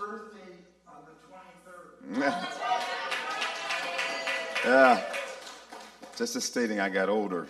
birthday on the 23rd. Yeah. Just as stating I got older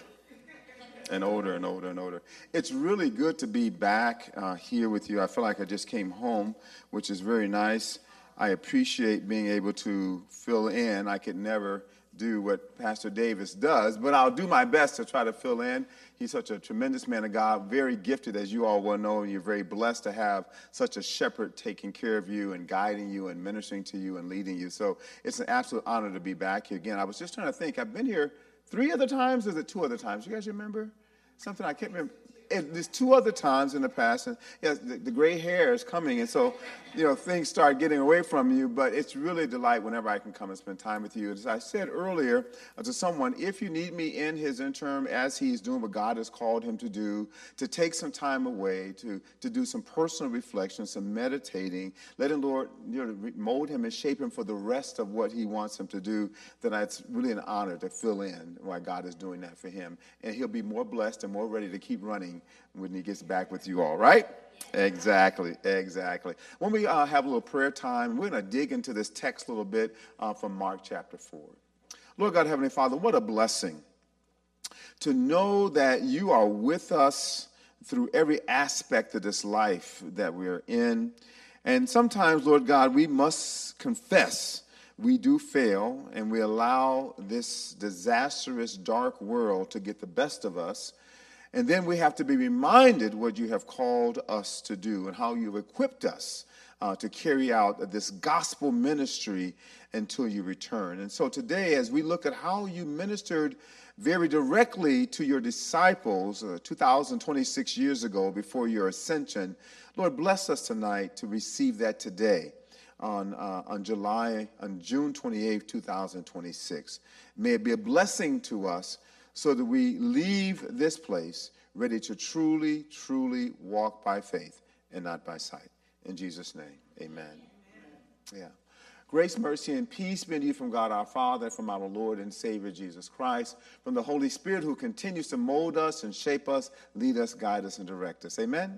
and older and older and older. It's really good to be back here with you. I feel like I just came home, which is very nice. I appreciate being able to fill in. I could never do what Pastor Davis does, but I'll do my best to try to fill in. He's such a tremendous man of God, very gifted, as you all well know. You're very blessed to have such a shepherd taking care of you and guiding you and ministering to you and leading you. So it's an absolute honor to be back here again. I was just trying to think. I've been here 3 other times. Is it 2 other times? You guys remember? Something I can't remember. There's 2 other times in the past, and yes, the gray hair is coming, and so, things start getting away from you, but it's really a delight whenever I can come and spend time with you. As I said earlier to someone, if you need me in his interim as he's doing what God has called him to do, to take some time away, to do some personal reflection, some meditating, letting the Lord mold him and shape him for the rest of what he wants him to do, then it's really an honor to fill in while God is doing that for him. And he'll be more blessed and more ready to keep running when he gets back with you all, right? Exactly. When we have a little prayer time, we're going to dig into this text a little bit from Mark chapter 4. Lord God, Heavenly Father, what a blessing to know that you are with us through every aspect of this life that we're in. And sometimes, Lord God, we must confess we do fail, and we allow this disastrous, dark world to get the best of us. And then we have to be reminded what you have called us to do and how you've equipped us to carry out this gospel ministry until you return. And so today, as we look at how you ministered very directly to your disciples 2,026 years ago before your ascension, Lord, bless us tonight to receive that today on June 28, 2026. May it be a blessing to us, so that we leave this place ready to truly, truly walk by faith and not by sight. In Jesus' name, amen. Yeah. Grace, mercy, and peace be unto you from God our Father, from our Lord and Savior Jesus Christ, from the Holy Spirit who continues to mold us and shape us, lead us, guide us, and direct us. Amen?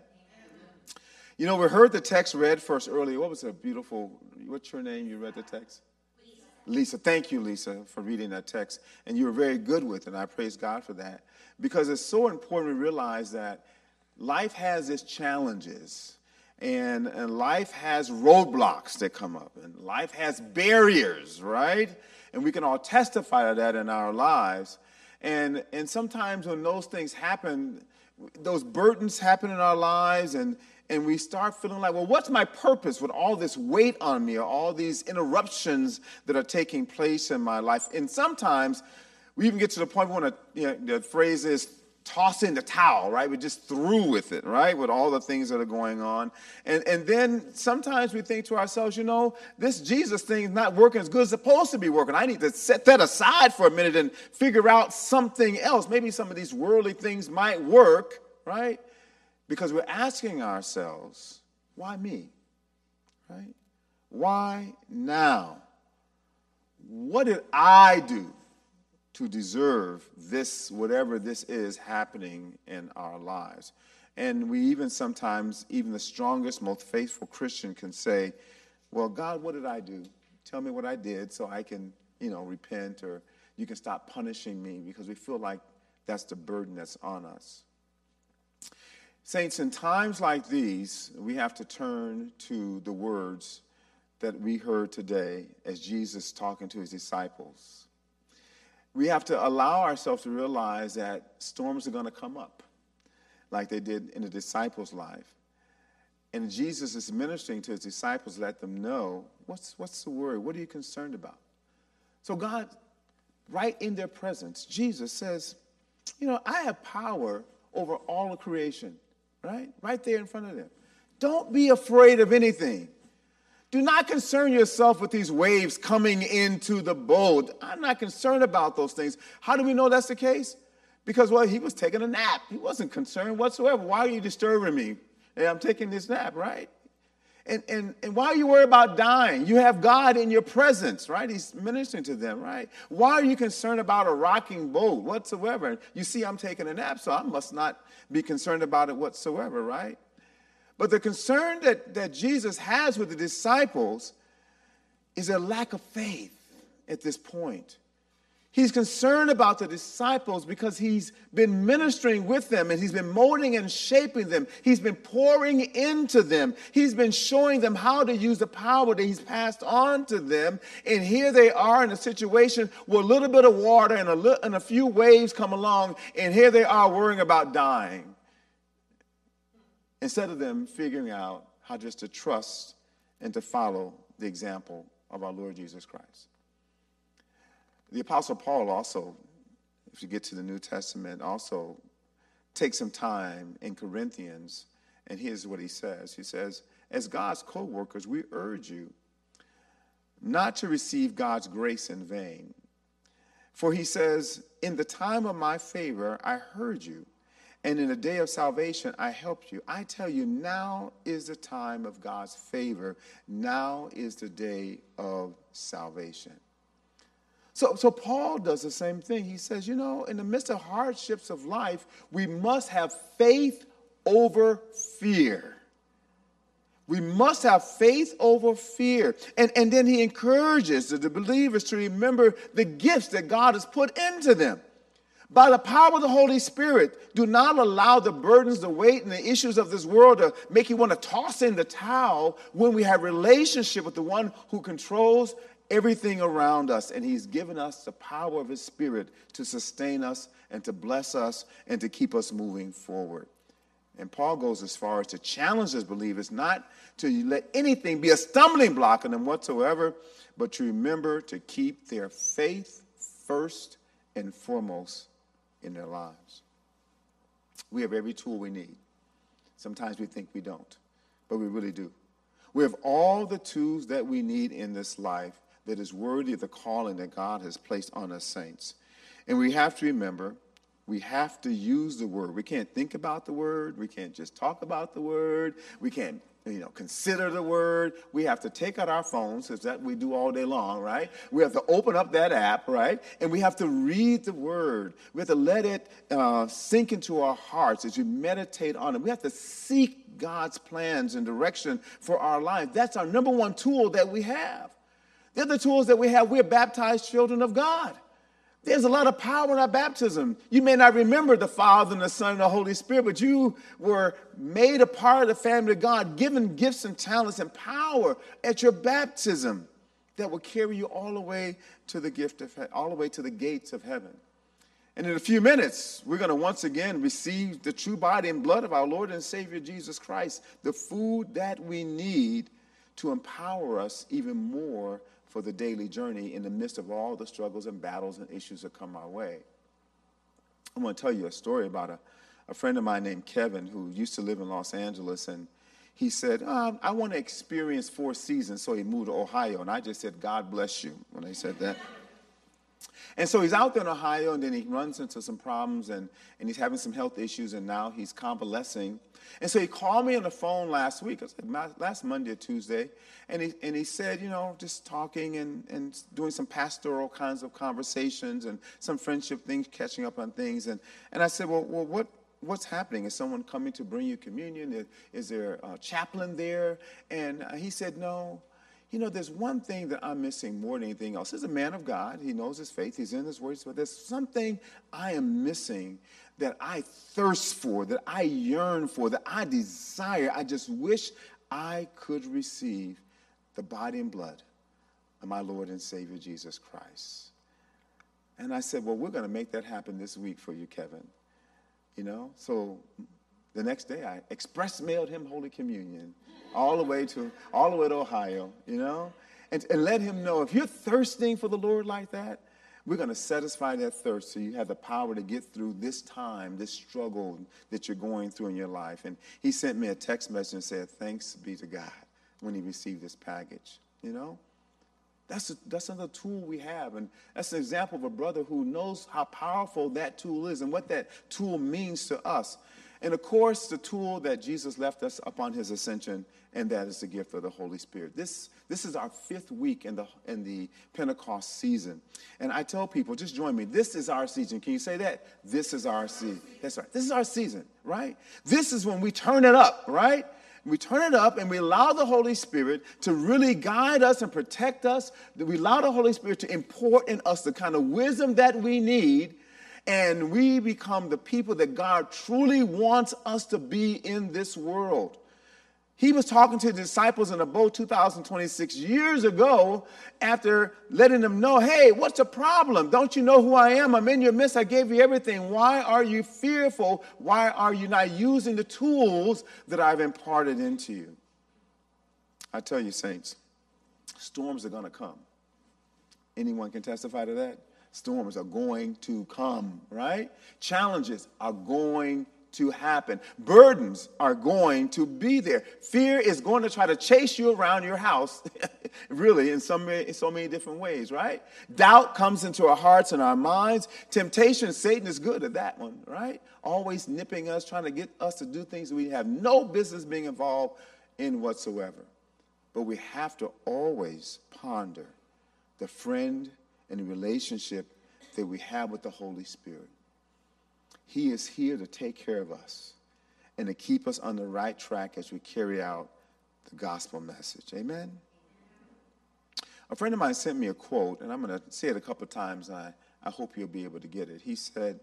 We heard the text read first earlier. What was a beautiful, what's your name? You read the text? Lisa, thank you, Lisa, for reading that text. And you were very good with it, and I praise God for that. Because it's so important to realize that life has its challenges, and life has roadblocks that come up, and life has barriers, right? And we can all testify to that in our lives. And sometimes when those things happen, those burdens happen in our lives, and we start feeling like, well, what's my purpose with all this weight on me or all these interruptions that are taking place in my life? And sometimes we even get to the point where the phrase is toss in the towel, right? We're just through with it, right? With all the things that are going on. And then sometimes we think to ourselves, this Jesus thing is not working as good as it's supposed to be working. I need to set that aside for a minute and figure out something else. Maybe some of these worldly things might work, right? Because we're asking ourselves, why me? Right? Why now? What did I do to deserve this, whatever this is happening in our lives? And we even sometimes, even the strongest, most faithful Christian can say, well, God, what did I do? Tell me what I did so I can, repent, or you can stop punishing me, because we feel like that's the burden that's on us. Saints, in times like these, we have to turn to the words that we heard today as Jesus talking to his disciples. We have to allow ourselves to realize that storms are going to come up, like they did in the disciples' life. And Jesus is ministering to his disciples, let them know, what's the worry? What are you concerned about? So God, right in their presence, Jesus says, I have power over all of creation. Right there in front of them. Don't be afraid of anything. Do not concern yourself with these waves coming into the boat. I'm not concerned about those things. How do we know that's the case? Because, he was taking a nap. He wasn't concerned whatsoever. Why are you disturbing me? Hey, I'm taking this nap, right? And why are you worried about dying? You have God in your presence, right? He's ministering to them, right? Why are you concerned about a rocking boat whatsoever? You see, I'm taking a nap, so I must not be concerned about it whatsoever, right? But the concern that Jesus has with the disciples is a lack of faith at this point. He's concerned about the disciples because he's been ministering with them and he's been molding and shaping them. He's been pouring into them. He's been showing them how to use the power that he's passed on to them. And here they are in a situation where a little bit of water and a few waves come along, and here they are worrying about dying. Instead of them figuring out how just to trust and to follow the example of our Lord Jesus Christ. The Apostle Paul also, if you get to the New Testament, also takes some time in Corinthians, and here's what he says. He says, as God's co-workers, we urge you not to receive God's grace in vain. For he says, in the time of my favor, I heard you, and in the day of salvation, I helped you. I tell you, now is the time of God's favor. Now is the day of salvation. So Paul does the same thing. He says, in the midst of hardships of life, we must have faith over fear. We must have faith over fear. And then he encourages the believers to remember the gifts that God has put into them. By the power of the Holy Spirit, do not allow the burdens, the weight, and the issues of this world to make you want to toss in the towel when we have relationship with the one who controls everything around us, and he's given us the power of his Spirit to sustain us and to bless us and to keep us moving forward. And Paul goes as far as to challenge his believers not to let anything be a stumbling block on them whatsoever, but to remember to keep their faith first and foremost in their lives. We have every tool we need. Sometimes we think we don't, but we really do. We have all the tools that we need in this life that is worthy of the calling that God has placed on us saints. And we have to remember, we have to use the word. We can't think about the word. We can't just talk about the word. We can't, consider the word. We have to take out our phones, because that we do all day long, right? We have to open up that app, right? And we have to read the word. We have to let it sink into our hearts as you meditate on it. We have to seek God's plans and direction for our life. That's our number one tool that we have. The other tools that we have, we're baptized children of God. There's a lot of power in our baptism. You may not remember the Father and the Son and the Holy Spirit, but you were made a part of the family of God, given gifts and talents and power at your baptism that will carry you all the way to the all the way to the gates of heaven. And in a few minutes, we're going to once again receive the true body and blood of our Lord and Savior Jesus Christ, the food that we need to empower us even more for the daily journey in the midst of all the struggles and battles and issues that come our way. I want to tell you a story about a friend of mine named Kevin who used to live in Los Angeles, and he said, I want to experience 4 seasons, so he moved to Ohio. And I just said, God bless you, when I said that. And so he's out there in Ohio, and then he runs into some problems, and he's having some health issues, and now he's convalescing. And so he called me on the phone last week, last Monday or Tuesday, and he said, just talking and doing some pastoral kinds of conversations and some friendship things, catching up on things. And I said, well, what's happening? Is someone coming to bring you communion? Is there a chaplain there? And he said, no. There's one thing that I'm missing more than anything else. He's a man of God. He knows his faith. He's in his words. But there's something I am missing that I thirst for, that I yearn for, that I desire. I just wish I could receive the body and blood of my Lord and Savior Jesus Christ. And I said, well, we're going to make that happen this week for you, Kevin. So the next day I express mailed him Holy Communion all the way to Ohio, and let him know, if you're thirsting for the Lord like that, we're going to satisfy that thirst so you have the power to get through this time, this struggle that you're going through in your life. And he sent me a text message and said, thanks be to God, when he received this package. That's another tool we have. And that's an example of a brother who knows how powerful that tool is and what that tool means to us. And, of course, the tool that Jesus left us upon his ascension, and that is the gift of the Holy Spirit. This is our 5th week in the Pentecost season. And I tell people, just join me. This is our season. Can you say that? This is our season. That's right. This is our season, right? This is when we turn it up, right? we turn it up and we allow the Holy Spirit to really guide us and protect us, that we allow the Holy Spirit to import in us the kind of wisdom that we need, and we become the people that God truly wants us to be in this world. He was talking to the disciples in a boat 2,026 years ago after letting them know, hey, what's the problem? Don't you know who I am? I'm in your midst. I gave you everything. Why are you fearful? Why are you not using the tools that I've imparted into you? I tell you, saints, storms are going to come. Anyone can testify to that? Storms are going to come, right? Challenges are going to happen. Burdens are going to be there. Fear is going to try to chase you around your house, really, in so many different ways, right? Doubt comes into our hearts and our minds. Temptation, Satan is good at that one, right? Always nipping us, trying to get us to do things we have no business being involved in whatsoever. But we have to always ponder the friend and the relationship that we have with the Holy Spirit. He is here to take care of us and to keep us on the right track as we carry out the gospel message. Amen? A friend of mine sent me a quote, and I'm going to say it a couple of times, and I hope you'll be able to get it. He said,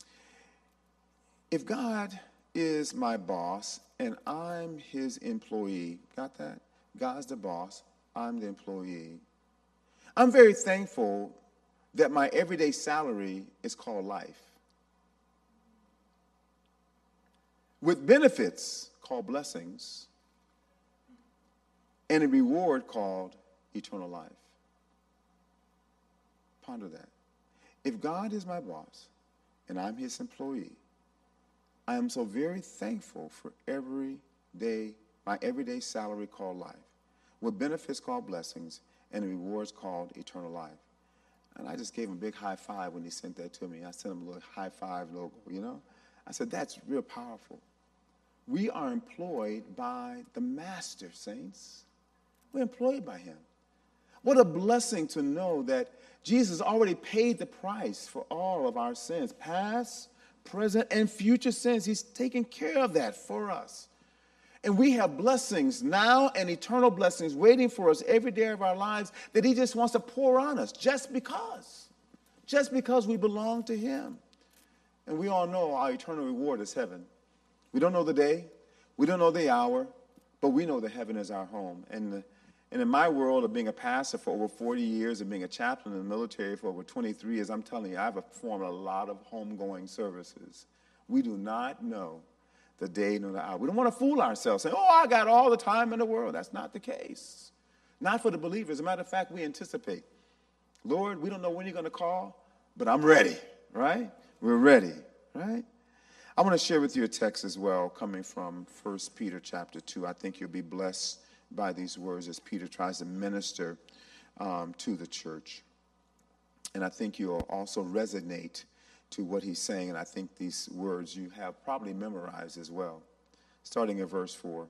if God is my boss and I'm his employee, got that? God's the boss, I'm the employee. I'm very thankful that my everyday salary is called life, with benefits called blessings, and a reward called eternal life. Ponder that. If God is my boss and I'm his employee, I am so very thankful for my everyday salary called life, with benefits called blessings, and rewards called eternal life. And I just gave him a big high five when he sent that to me. I sent him a little high five logo, you know. I said, that's real powerful. We are employed by the Master, saints. We're employed by him. What a blessing to know that Jesus already paid the price for all of our sins, past, present, and future sins. He's taken care of that for us. And we have blessings now and eternal blessings waiting for us every day of our lives that he just wants to pour on us just because we belong to him. And we all know our eternal reward is heaven. We don't know the day, we don't know the hour, but we know that heaven is our home. And in my world of being a pastor for over 40 years and being a chaplain in the military for over 23 years, I'm telling you, I've performed a lot of homegoing services. We do not know the day nor the hour. We don't want to fool ourselves, saying, oh, I got all the time in the world. That's not the case. Not for the believers. As a matter of fact, we anticipate. Lord, we don't know when you're going to call, but I'm ready, right? We're ready, right? I want to share with you a text as well coming from 1 Peter chapter 2. I think you'll be blessed by these words as Peter tries to minister to the church. And I think you'll also resonate to what he's saying, and I think these words you have probably memorized as well. Starting at verse 4.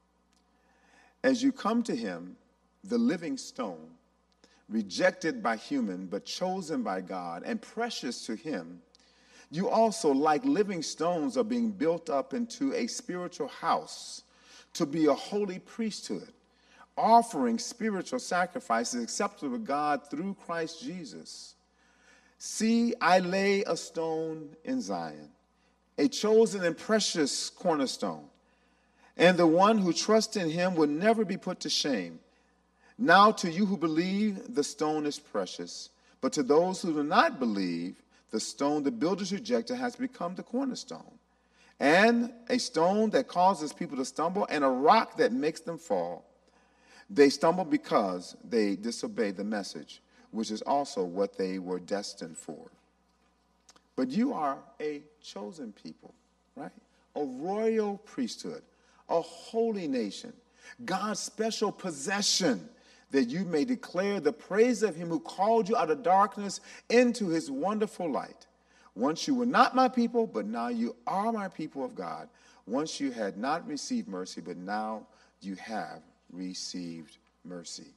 As you come to him, the living stone, rejected by human but chosen by God and precious to him, you also, like living stones, are being built up into a spiritual house to be a holy priesthood, offering spiritual sacrifices acceptable to God through Christ Jesus. See, I lay a stone in Zion, a chosen and precious cornerstone, and the one who trusts in him will never be put to shame. Now to you who believe, the stone is precious, but to those who do not believe, the stone the builders rejected has become the cornerstone, and a stone that causes people to stumble, and a rock that makes them fall. They stumble because they disobey the message, which is also what they were destined for. But you are a chosen people, right? A royal priesthood, a holy nation, God's special possession, that you may declare the praise of him who called you out of darkness into his wonderful light. Once you were not my people, but now you are my people of God. Once you had not received mercy, but now you have received mercy.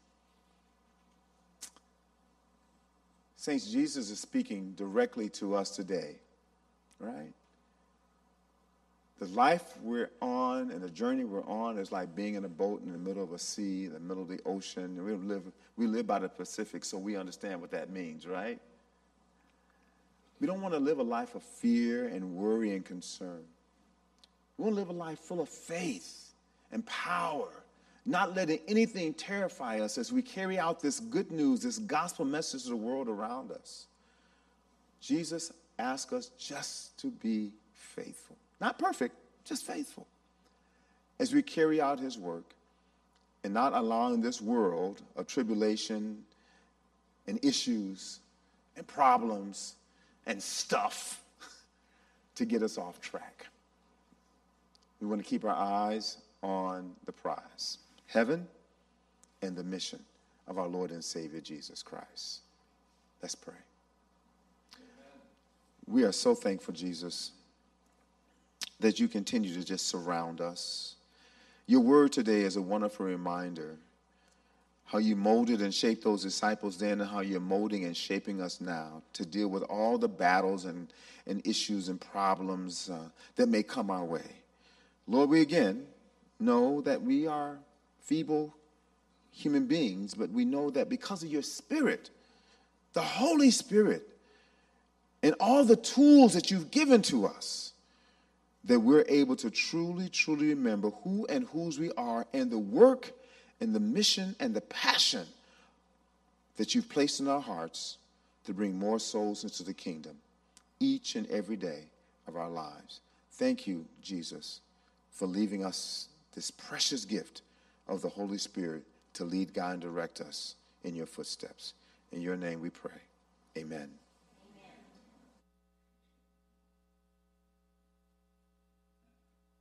Saints, Jesus is speaking directly to us today, right? The life we're on and the journey we're on is like being in a boat in the middle of a sea, in the middle of the ocean. We live by the Pacific, so we understand what that means, right? We don't want to live a life of fear and worry and concern. We want to live a life full of faith and power, not letting anything terrify us as we carry out this good news, this gospel message to the world around us. Jesus asks us just to be faithful. Not perfect, just faithful. As we carry out his work and not allowing this world of tribulation and issues and problems and stuff to get us off track. We want to keep our eyes on the prize, heaven and the mission of our Lord and Savior Jesus Christ. Let's pray. We are so thankful, Jesus, that you continue to just surround us. Your word today is a wonderful reminder how you molded and shaped those disciples then and how you're molding and shaping us now to deal with all the battles and issues and problems that may come our way. Lord, we again know that we are feeble human beings, but we know that because of your Spirit, the Holy Spirit, and all the tools that you've given to us, that we're able to truly, truly remember who and whose we are and the work and the mission and the passion that you've placed in our hearts to bring more souls into the kingdom each and every day of our lives. Thank you, Jesus, for leaving us this precious gift of the Holy Spirit to lead, guide, and direct us in your footsteps. In your name we pray. Amen.